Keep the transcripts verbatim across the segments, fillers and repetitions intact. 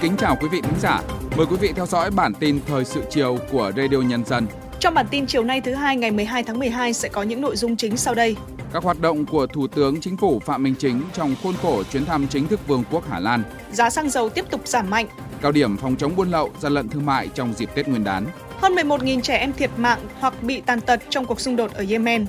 kính chào quý vị khán giả. Mời quý vị theo dõi bản tin thời sự chiều của Radio Nhân dân. Trong bản tin chiều nay thứ hai ngày mười hai tháng mười hai sẽ có những nội dung chính sau đây. Các hoạt động của Thủ tướng Chính phủ Phạm Minh Chính trong khuôn khổ chuyến thăm chính thức Vương quốc Hà Lan. Giá xăng dầu tiếp tục giảm mạnh. Cao điểm phòng chống buôn lậu, gian lận thương mại trong dịp Tết Nguyên đán. Hơn mười một nghìn trẻ em thiệt mạng hoặc bị tàn tật trong cuộc xung đột ở Yemen.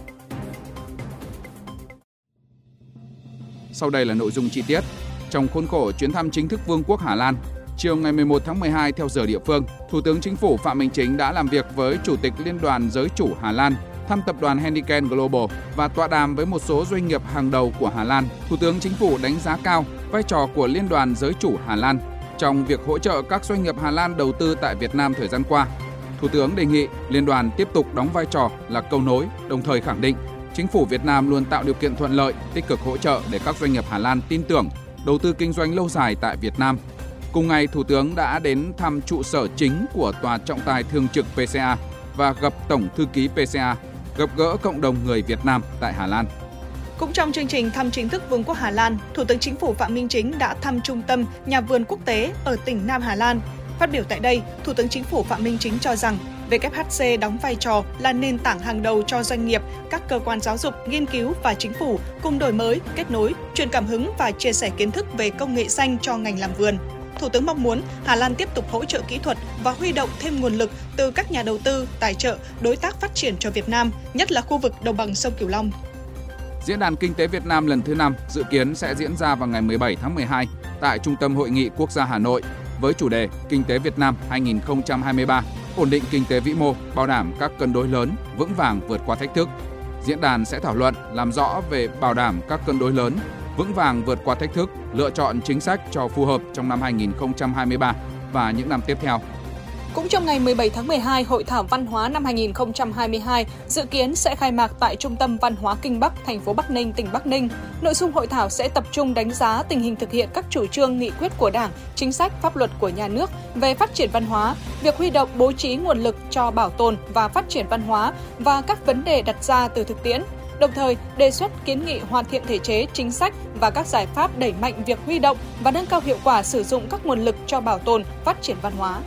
Sau đây là nội dung chi tiết. Trong khuôn khổ chuyến thăm chính thức Vương quốc Hà Lan, chiều ngày mười một tháng mười hai theo giờ địa phương, Thủ tướng Chính phủ Phạm Minh Chính đã làm việc với Chủ tịch Liên đoàn Giới chủ Hà Lan, thăm tập đoàn Heineken Global và tọa đàm với một số doanh nghiệp hàng đầu của Hà Lan. Thủ tướng Chính phủ đánh giá cao vai trò của Liên đoàn Giới chủ Hà Lan trong việc hỗ trợ các doanh nghiệp Hà Lan đầu tư tại Việt Nam thời gian qua. Thủ tướng đề nghị Liên đoàn tiếp tục đóng vai trò là cầu nối, đồng thời khẳng định Chính phủ Việt Nam luôn tạo điều kiện thuận lợi, tích cực hỗ trợ để các doanh nghiệp Hà Lan tin tưởng, đầu tư kinh doanh lâu dài tại Việt Nam. Cùng ngày, Thủ tướng đã đến thăm trụ sở chính của Tòa trọng tài thường trực pê xê a và gặp Tổng thư ký pê xê a, gặp gỡ cộng đồng người Việt Nam tại Hà Lan. Cũng trong chương trình thăm chính thức Vương quốc Hà Lan, Thủ tướng Chính phủ Phạm Minh Chính đã thăm trung tâm Nhà vườn quốc tế ở tỉnh Nam Hà Lan. Phát biểu tại đây, Thủ tướng Chính phủ Phạm Minh Chính cho rằng vê kép hát xê đóng vai trò là nền tảng hàng đầu cho doanh nghiệp, các cơ quan giáo dục, nghiên cứu và chính phủ cùng đổi mới, kết nối, truyền cảm hứng và chia sẻ kiến thức về công nghệ xanh cho ngành làm vườn. Thủ tướng mong muốn Hà Lan tiếp tục hỗ trợ kỹ thuật và huy động thêm nguồn lực từ các nhà đầu tư, tài trợ, đối tác phát triển cho Việt Nam, nhất là khu vực đồng bằng sông Cửu Long. Diễn đàn Kinh tế Việt Nam lần thứ năm dự kiến sẽ diễn ra vào ngày mười bảy tháng mười hai tại Trung tâm Hội nghị Quốc gia Hà Nội với chủ đề Kinh tế Việt Nam hai không hai ba, ổn định kinh tế vĩ mô, bảo đảm các cân đối lớn, vững vàng vượt qua thách thức. Diễn đàn sẽ thảo luận, làm rõ về bảo đảm các cân đối lớn, vững vàng vượt qua thách thức, lựa chọn chính sách cho phù hợp trong năm hai không hai ba và những năm tiếp theo. Cũng trong ngày mười bảy tháng mười hai, Hội thảo Văn hóa năm hai không hai hai dự kiến sẽ khai mạc tại Trung tâm Văn hóa Kinh Bắc, thành phố Bắc Ninh, tỉnh Bắc Ninh. Nội dung hội thảo sẽ tập trung đánh giá tình hình thực hiện các chủ trương, nghị quyết của Đảng, chính sách, pháp luật của nhà nước về phát triển văn hóa, việc huy động bố trí nguồn lực cho bảo tồn và phát triển văn hóa và các vấn đề đặt ra từ thực tiễn. Đồng thời, đề xuất kiến nghị hoàn thiện thể chế, chính sách và các giải pháp đẩy mạnh việc huy động và nâng cao hiệu quả sử dụng các nguồn lực cho bảo tồn, phát triển văn hóa.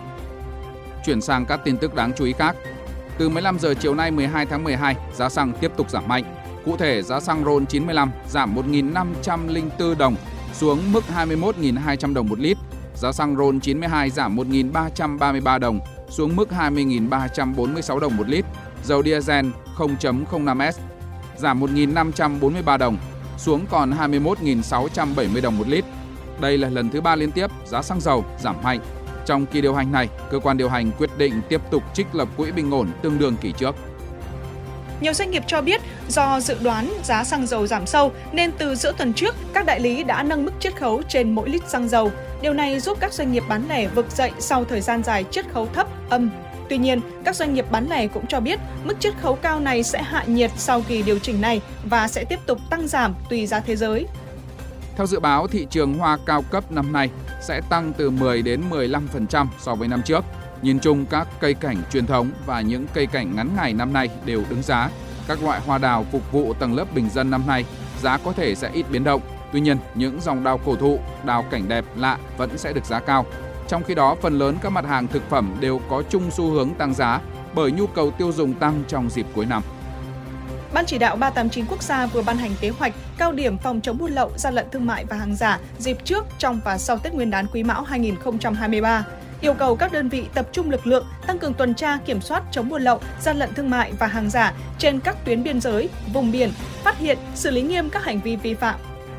Chuyển sang các tin tức đáng chú ý khác. Từ mười lăm giờ chiều nay mười hai tháng mười hai, giá xăng tiếp tục giảm mạnh. Cụ thể, giá xăng RON chín mươi lăm giảm một nghìn năm trăm lẻ bốn đồng xuống mức hai mươi mốt nghìn hai trăm đồng một lít. Giá xăng RON chín mươi hai giảm một nghìn ba trăm ba mươi ba đồng xuống mức hai mươi nghìn ba trăm bốn mươi sáu đồng một lít. Dầu diesel không chấm không năm S giảm một nghìn năm trăm bốn mươi ba đồng xuống còn hai mươi mốt nghìn sáu trăm bảy mươi đồng một lít. Đây là lần thứ ba liên tiếp giá xăng dầu giảm mạnh. Trong kỳ điều hành này, cơ quan điều hành quyết định tiếp tục trích lập quỹ bình ổn tương đương kỳ trước. Nhiều doanh nghiệp cho biết do dự đoán giá xăng dầu giảm sâu nên từ giữa tuần trước, các đại lý đã nâng mức chiết khấu trên mỗi lít xăng dầu. Điều này giúp các doanh nghiệp bán lẻ vực dậy sau thời gian dài chiết khấu thấp, âm. Tuy nhiên, các doanh nghiệp bán lẻ cũng cho biết mức chiết khấu cao này sẽ hạ nhiệt sau kỳ điều chỉnh này và sẽ tiếp tục tăng giảm tùy giá thế giới. Theo dự báo, thị trường hoa cao cấp năm nay sẽ tăng từ mười đến mười lăm phần trăm so với năm trước. Nhìn chung, các cây cảnh truyền thống và những cây cảnh ngắn ngày năm nay đều đứng giá. Các loại hoa đào phục vụ tầng lớp bình dân năm nay, giá có thể sẽ ít biến động. Tuy nhiên, những dòng đào cổ thụ, đào cảnh đẹp lạ vẫn sẽ được giá cao. Trong khi đó, phần lớn các mặt hàng thực phẩm đều có chung xu hướng tăng giá bởi nhu cầu tiêu dùng tăng trong dịp cuối năm. Ban chỉ đạo ba tám chín quốc gia vừa ban hành kế hoạch cao điểm phòng chống buôn lậu, gian lận thương mại và hàng giả dịp trước, trong và sau Tết Nguyên đán Quý Mão hai không hai ba. Yêu cầu các đơn vị tập trung lực lượng, tăng cường tuần tra kiểm soát chống buôn lậu, gian lận thương mại và hàng giả trên các tuyến biên giới, vùng biển, phát hiện, xử lý nghiêm các hành vi vi phạm.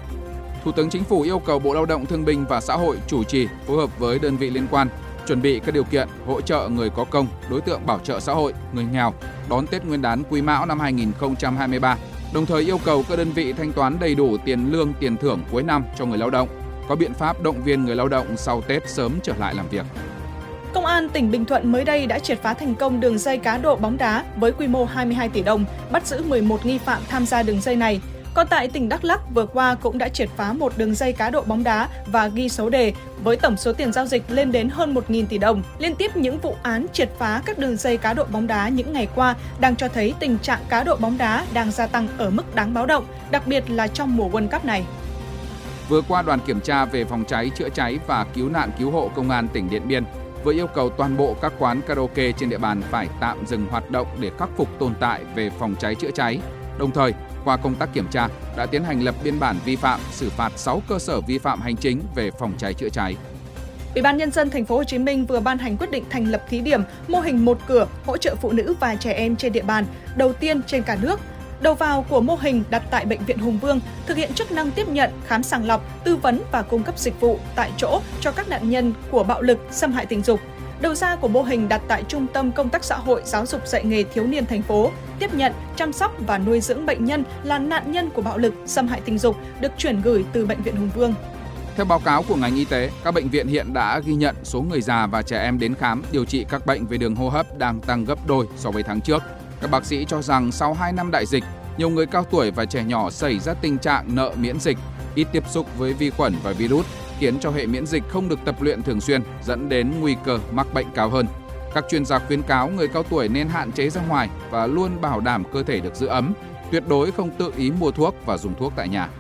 Thủ tướng Chính phủ yêu cầu Bộ Lao động Thương binh và Xã hội chủ trì phối hợp với đơn vị liên quan chuẩn bị các điều kiện hỗ trợ người có công, đối tượng bảo trợ xã hội, người nghèo đón Tết Nguyên đán Quý Mão năm hai không hai ba. Đồng thời yêu cầu các đơn vị thanh toán đầy đủ tiền lương, tiền thưởng cuối năm cho người lao động, có biện pháp động viên người lao động sau Tết sớm trở lại làm việc. Công an tỉnh Bình Thuận mới đây đã triệt phá thành công đường dây cá độ bóng đá với quy mô hai mươi hai tỷ đồng, bắt giữ mười một nghi phạm tham gia đường dây này. Còn tại tỉnh Đắk Lắk vừa qua cũng đã triệt phá một đường dây cá độ bóng đá và ghi số đề với tổng số tiền giao dịch lên đến hơn một nghìn tỷ đồng. Liên tiếp những vụ án triệt phá các đường dây cá độ bóng đá những ngày qua đang cho thấy tình trạng cá độ bóng đá đang gia tăng ở mức đáng báo động, đặc biệt là trong mùa World Cup này. Vừa qua, đoàn kiểm tra về phòng cháy, chữa cháy và cứu nạn cứu hộ Công an tỉnh Điện Biên vừa yêu cầu toàn bộ các quán karaoke trên địa bàn phải tạm dừng hoạt động để khắc phục tồn tại về phòng cháy, chữa cháy. Đồng thời, qua công tác kiểm tra, đã tiến hành lập biên bản vi phạm, xử phạt sáu cơ sở vi phạm hành chính về phòng cháy, chữa cháy. Ủy ban Nhân dân Thành phố Hồ Chí Minh vừa ban hành quyết định thành lập thí điểm mô hình một cửa hỗ trợ phụ nữ và trẻ em trên địa bàn đầu tiên trên cả nước. Đầu vào của mô hình đặt tại Bệnh viện Hùng Vương, thực hiện chức năng tiếp nhận, khám sàng lọc, tư vấn và cung cấp dịch vụ tại chỗ cho các nạn nhân của bạo lực, xâm hại tình dục. Đầu ra của mô hình đặt tại Trung tâm Công tác Xã hội Giáo dục Dạy nghề Thiếu niên thành phố, tiếp nhận, chăm sóc và nuôi dưỡng bệnh nhân là nạn nhân của bạo lực, xâm hại tình dục, được chuyển gửi từ Bệnh viện Hùng Vương. Theo báo cáo của ngành y tế, các bệnh viện hiện đã ghi nhận số người già và trẻ em đến khám, điều trị các bệnh về đường hô hấp đang tăng gấp đôi so với tháng trước. Các bác sĩ cho rằng sau hai năm đại dịch, nhiều người cao tuổi và trẻ nhỏ xảy ra tình trạng nợ miễn dịch, ít tiếp xúc với vi khuẩn và virus, khiến cho hệ miễn dịch không được tập luyện thường xuyên, dẫn đến nguy cơ mắc bệnh cao hơn. Các chuyên gia khuyến cáo người cao tuổi nên hạn chế ra ngoài và luôn bảo đảm cơ thể được giữ ấm, tuyệt đối không tự ý mua thuốc và dùng thuốc tại nhà.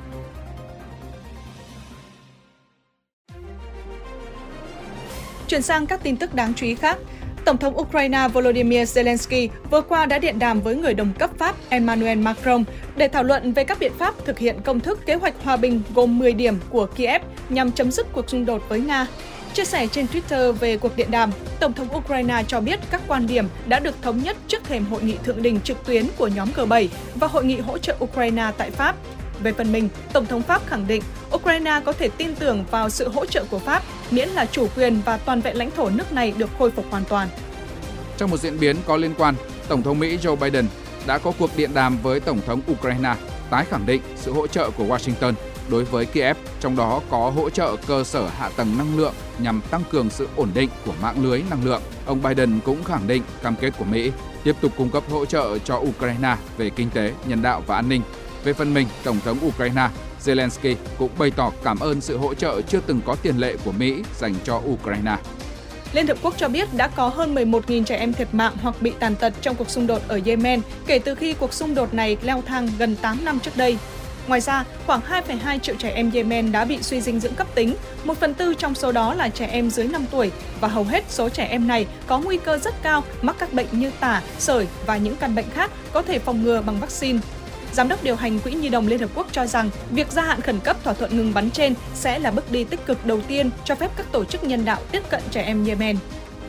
Chuyển sang các tin tức đáng chú ý khác. Tổng thống Ukraine Volodymyr Zelensky vừa qua đã điện đàm với người đồng cấp Pháp Emmanuel Macron để thảo luận về các biện pháp thực hiện công thức kế hoạch hòa bình gồm mười điểm của Kiev nhằm chấm dứt cuộc xung đột với Nga. Chia sẻ trên Twitter về cuộc điện đàm, Tổng thống Ukraine cho biết các quan điểm đã được thống nhất trước thềm hội nghị thượng đỉnh trực tuyến của nhóm G bảy và hội nghị hỗ trợ Ukraine tại Pháp. Về phần mình, Tổng thống Pháp khẳng định Ukraine có thể tin tưởng vào sự hỗ trợ của Pháp, miễn là chủ quyền và toàn vẹn lãnh thổ nước này được khôi phục hoàn toàn. Trong một diễn biến có liên quan, Tổng thống Mỹ Joe Biden đã có cuộc điện đàm với Tổng thống Ukraine, tái khẳng định sự hỗ trợ của Washington đối với Kiev, trong đó có hỗ trợ cơ sở hạ tầng năng lượng nhằm tăng cường sự ổn định của mạng lưới năng lượng. Ông Biden cũng khẳng định cam kết của Mỹ tiếp tục cung cấp hỗ trợ cho Ukraine về kinh tế, nhân đạo và an ninh. Về phần mình, Tổng thống Ukraine Zelensky cũng bày tỏ cảm ơn sự hỗ trợ chưa từng có tiền lệ của Mỹ dành cho Ukraine. Liên Hợp Quốc cho biết đã có hơn mười một nghìn trẻ em thiệt mạng hoặc bị tàn tật trong cuộc xung đột ở Yemen kể từ khi cuộc xung đột này leo thang gần tám năm trước đây. Ngoài ra, khoảng hai phẩy hai triệu trẻ em Yemen đã bị suy dinh dưỡng cấp tính, một phần tư trong số đó là trẻ em dưới năm tuổi và hầu hết số trẻ em này có nguy cơ rất cao mắc các bệnh như tả, sởi và những căn bệnh khác có thể phòng ngừa bằng vaccine. Giám đốc điều hành Quỹ Nhi đồng Liên Hợp Quốc cho rằng việc gia hạn khẩn cấp thỏa thuận ngừng bắn trên sẽ là bước đi tích cực đầu tiên cho phép các tổ chức nhân đạo tiếp cận trẻ em Yemen.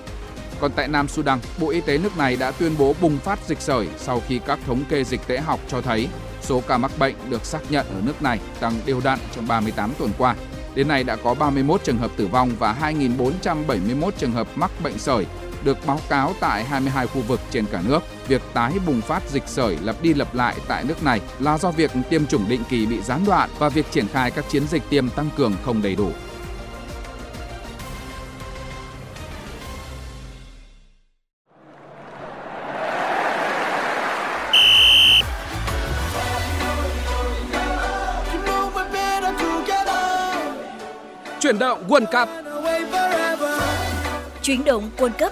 Còn tại Nam Sudan, Bộ Y tế nước này đã tuyên bố bùng phát dịch sởi sau khi các thống kê dịch tễ học cho thấy số ca mắc bệnh được xác nhận ở nước này tăng đều đặn trong ba mươi tám tuần qua. Đến nay đã có ba mươi mốt trường hợp tử vong và hai nghìn bốn trăm bảy mươi mốt trường hợp mắc bệnh sởi được báo cáo tại hai mươi hai khu vực trên cả nước. Việc tái bùng phát dịch sởi lặp đi lặp lại tại nước này là do việc tiêm chủng định kỳ bị gián đoạn và việc triển khai các chiến dịch tiêm tăng cường không đầy đủ. Chuyển động World Cup. Chuyển động World Cup.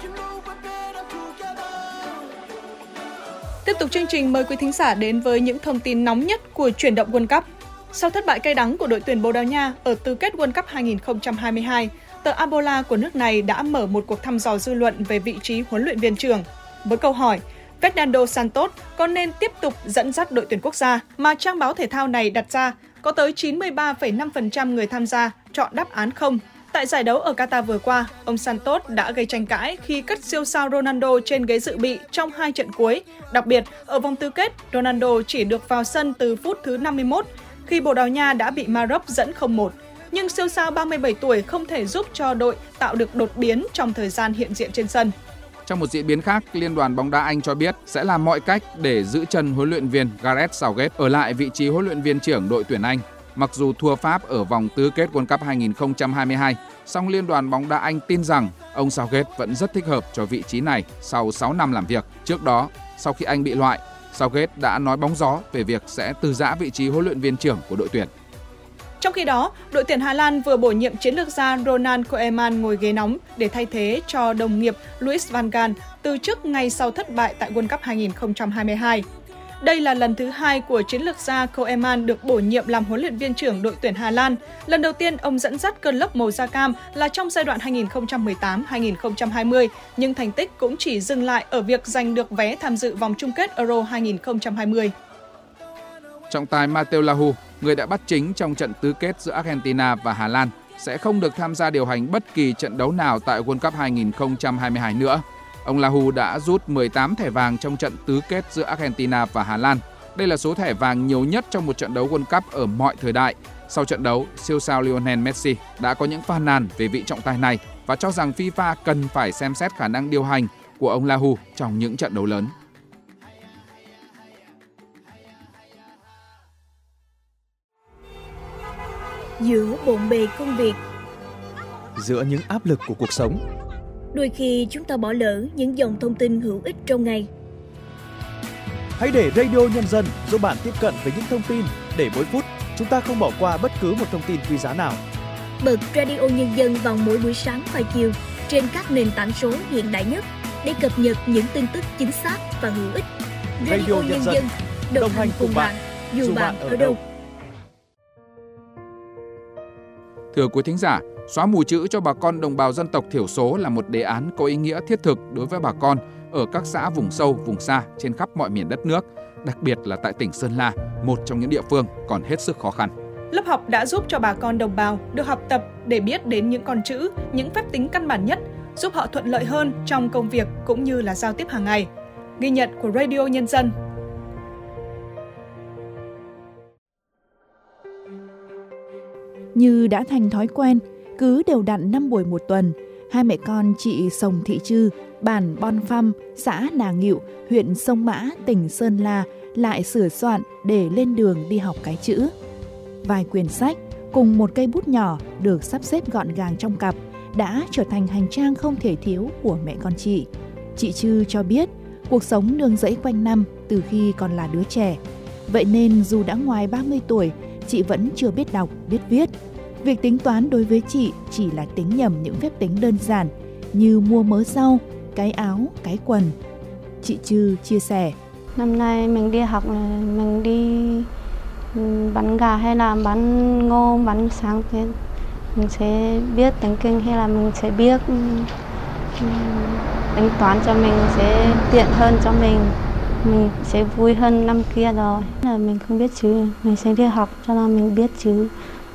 Tiếp tục chương trình, mời quý thính giả đến với những thông tin nóng nhất của chuyển động World Cup. Sau thất bại cay đắng của đội tuyển Bồ Đào Nha ở tứ kết World Cup hai không hai hai, tờ Abola của nước này đã mở một cuộc thăm dò dư luận về vị trí huấn luyện viên trưởng. Với câu hỏi, Fernando Santos có nên tiếp tục dẫn dắt đội tuyển quốc gia mà trang báo thể thao này đặt ra, có tới chín mươi ba phẩy năm phần trăm người tham gia chọn đáp án không. Tại giải đấu ở Qatar vừa qua, ông Santos đã gây tranh cãi khi cất siêu sao Ronaldo trên ghế dự bị trong hai trận cuối. Đặc biệt, ở vòng tứ kết, Ronaldo chỉ được vào sân từ phút thứ năm mươi mốt, khi Bồ Đào Nha đã bị Maroc dẫn không một. Nhưng siêu sao ba mươi bảy tuổi không thể giúp cho đội tạo được đột biến trong thời gian hiện diện trên sân. Trong một diễn biến khác, Liên đoàn bóng đá Anh cho biết sẽ làm mọi cách để giữ chân huấn luyện viên Gareth Southgate ở lại vị trí huấn luyện viên trưởng đội tuyển Anh. Mặc dù thua Pháp ở vòng tứ kết World Cup hai không hai hai, song Liên đoàn bóng đá Anh tin rằng ông Southgate vẫn rất thích hợp cho vị trí này sau sáu năm làm việc. Trước đó, sau khi Anh bị loại, Southgate đã nói bóng gió về việc sẽ từ giã vị trí huấn luyện viên trưởng của đội tuyển. Trong khi đó, đội tuyển Hà Lan vừa bổ nhiệm chiến lược gia Ronald Koeman ngồi ghế nóng để thay thế cho đồng nghiệp Louis van Gaal từ chức ngay sau thất bại tại World Cup hai không hai hai. Đây là lần thứ hai của chiến lược gia Koeman được bổ nhiệm làm huấn luyện viên trưởng đội tuyển Hà Lan. Lần đầu tiên ông dẫn dắt cơn lốc màu da cam là trong giai đoạn hai nghìn không trăm mười tám hai nghìn không trăm hai mươi, nhưng thành tích cũng chỉ dừng lại ở việc giành được vé tham dự vòng chung kết Euro hai nghìn không trăm hai mươi. Trọng tài Mateu Lahu, người đã bắt chính trong trận tứ kết giữa Argentina và Hà Lan, sẽ không được tham gia điều hành bất kỳ trận đấu nào tại World Cup hai nghìn không trăm hai mươi hai nữa. Ông Lahu đã rút mười tám thẻ vàng trong trận tứ kết giữa Argentina và Hà Lan. Đây là số thẻ vàng nhiều nhất trong một trận đấu World Cup ở mọi thời đại. Sau trận đấu, siêu sao Lionel Messi đã có những phàn nàn về vị trọng tài này và cho rằng FIFA cần phải xem xét khả năng điều hành của ông Lahu trong những trận đấu lớn. Giữa bộn bề công việc, giữa những áp lực của cuộc sống, đôi khi chúng ta bỏ lỡ những dòng thông tin hữu ích trong ngày. Hãy để Radio Nhân dân giúp bạn tiếp cận với những thông tin để mỗi phút chúng ta không bỏ qua bất cứ một thông tin quý giá nào. Bật Radio Nhân dân vào mỗi buổi sáng và chiều trên các nền tảng số hiện đại nhất để cập nhật những tin tức chính xác và hữu ích. Radio, Radio Nhân, Nhân dân, dân đồng, đồng hành cùng bạn, dù bạn, bạn ở đâu. Thưa quý thính giả, xóa mù chữ cho bà con đồng bào dân tộc thiểu số là một đề án có ý nghĩa thiết thực đối với bà con ở các xã vùng sâu, vùng xa trên khắp mọi miền đất nước, đặc biệt là tại tỉnh Sơn La, một trong những địa phương còn hết sức khó khăn. Lớp học đã giúp cho bà con đồng bào được học tập để biết đến những con chữ, những phép tính căn bản nhất, giúp họ thuận lợi hơn trong công việc cũng như là giao tiếp hàng ngày. Ghi nhận của Radio Nhân dân. Như đã thành thói quen, cứ đều đặn năm buổi một tuần, hai mẹ con chị Sồng Thị Trư, bản Bon Phăm, xã Nà Ngịu, huyện Sông Mã, tỉnh Sơn La lại sửa soạn để lên đường đi học cái chữ. Vài quyển sách cùng một cây bút nhỏ được sắp xếp gọn gàng trong cặp đã trở thành hành trang không thể thiếu của mẹ con chị. Chị Trư cho biết cuộc sống nương rẫy quanh năm từ khi còn là đứa trẻ. Vậy nên dù đã ngoài ba mươi tuổi, chị vẫn chưa biết đọc, biết viết. Việc tính toán đối với chị chỉ là tính nhầm những phép tính đơn giản như mua mớ rau, cái áo, cái quần. Chị Trư chia sẻ. Năm nay mình đi học, mình đi bán gà hay là bán ngô, bán sáng thì mình sẽ biết tính kinh hay là mình sẽ biết tính toán cho mình sẽ tiện hơn cho mình. Mình sẽ vui hơn năm kia rồi. Là mình không biết chữ, mình sẽ đi học cho nên mình biết chữ.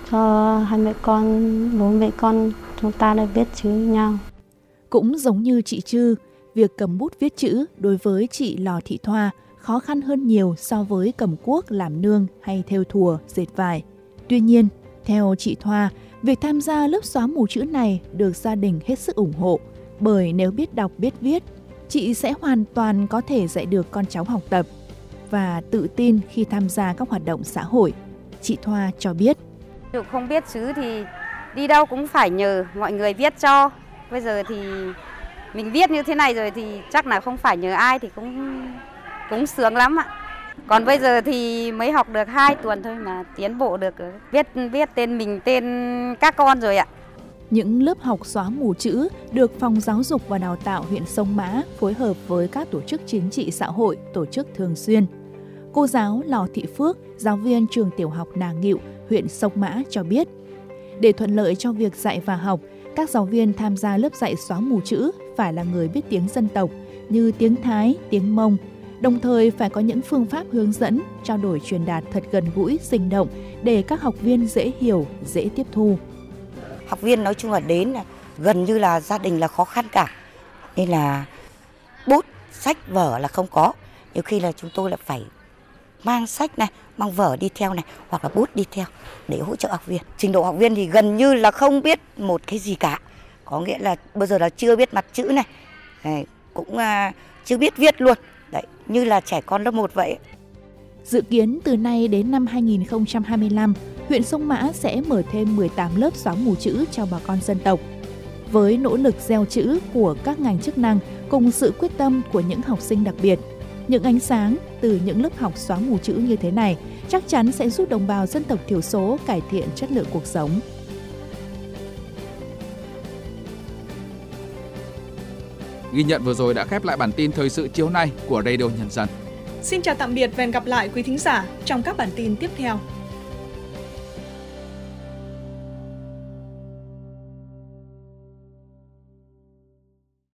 Cho hai mẹ con, bố mẹ con chúng ta đã biết chữ nhau. Cũng giống như chị Trư, việc cầm bút viết chữ đối với chị Lò Thị Thoa khó khăn hơn nhiều so với cầm cuốc làm nương hay thêu thùa, dệt vải. Tuy nhiên, theo chị Thoa, việc tham gia lớp xóa mù chữ này được gia đình hết sức ủng hộ, bởi nếu biết đọc biết viết, chị sẽ hoàn toàn có thể dạy được con cháu học tập và tự tin khi tham gia các hoạt động xã hội. Chị Thoa cho biết. Dù không biết chữ thì đi đâu cũng phải nhờ mọi người viết cho. Bây giờ thì mình viết như thế này rồi thì chắc là không phải nhờ ai thì cũng cũng sướng lắm ạ. Còn bây giờ thì mới học được hai tuần thôi mà tiến bộ được viết viết tên mình, tên các con rồi ạ. Những lớp học xóa mù chữ được Phòng Giáo dục và Đào tạo huyện Sông Mã phối hợp với các tổ chức chính trị xã hội tổ chức thường xuyên. Cô giáo Lò Thị Phước, giáo viên trường tiểu học Nà Ngịu, huyện Sông Mã cho biết, để thuận lợi cho việc dạy và học, các giáo viên tham gia lớp dạy xóa mù chữ phải là người biết tiếng dân tộc như tiếng Thái, tiếng Mông, đồng thời phải có những phương pháp hướng dẫn, trao đổi truyền đạt thật gần gũi, sinh động để các học viên dễ hiểu, dễ tiếp thu. Học viên nói chung là đến là gần như là gia đình là khó khăn cả, nên là bút, sách, vở là không có. Nhiều khi là chúng tôi là phải mang sách này, mang vở đi theo này, hoặc là bút đi theo để hỗ trợ học viên. Trình độ học viên thì gần như là không biết một cái gì cả. Có nghĩa là bây giờ là chưa biết mặt chữ này, này cũng uh, chưa biết viết luôn. Đấy, như là trẻ con lớp một vậy. Dự kiến từ nay đến năm hai nghìn không trăm hai mươi lăm, huyện Sông Mã sẽ mở thêm mười tám lớp xóa mù chữ cho bà con dân tộc. Với nỗ lực gieo chữ của các ngành chức năng cùng sự quyết tâm của những học sinh đặc biệt, những ánh sáng từ những lớp học xóa mù chữ như thế này chắc chắn sẽ giúp đồng bào dân tộc thiểu số cải thiện chất lượng cuộc sống. Ghi nhận vừa rồi đã khép lại bản tin thời sự chiều nay của Radio Nhân dân. Xin chào tạm biệt và hẹn gặp lại quý thính giả trong các bản tin tiếp theo.